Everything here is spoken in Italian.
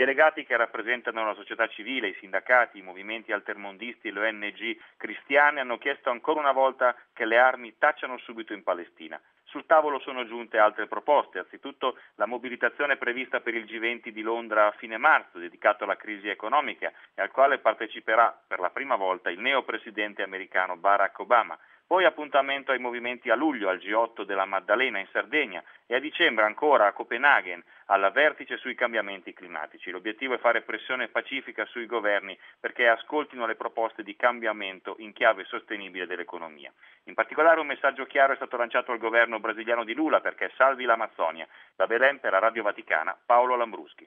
delegati che rappresentano la società civile, i sindacati, i movimenti altermondisti e le ONG cristiane hanno chiesto ancora una volta che le armi tacciano subito in Palestina. Sul tavolo sono giunte altre proposte, anzitutto la mobilitazione prevista per il G20 di Londra a fine marzo, dedicato alla crisi economica e al quale parteciperà per la prima volta il neopresidente americano Barack Obama. Poi appuntamento ai movimenti a luglio al G8 della Maddalena in Sardegna e a dicembre ancora a Copenaghen al vertice sui cambiamenti climatici. L'obiettivo è fare pressione pacifica sui governi perché ascoltino le proposte di cambiamento in chiave sostenibile dell'economia. In particolare un messaggio chiaro è stato lanciato al governo brasiliano di Lula perché salvi l'Amazzonia. Da Belen per la Radio Vaticana, Paolo Lambruschi.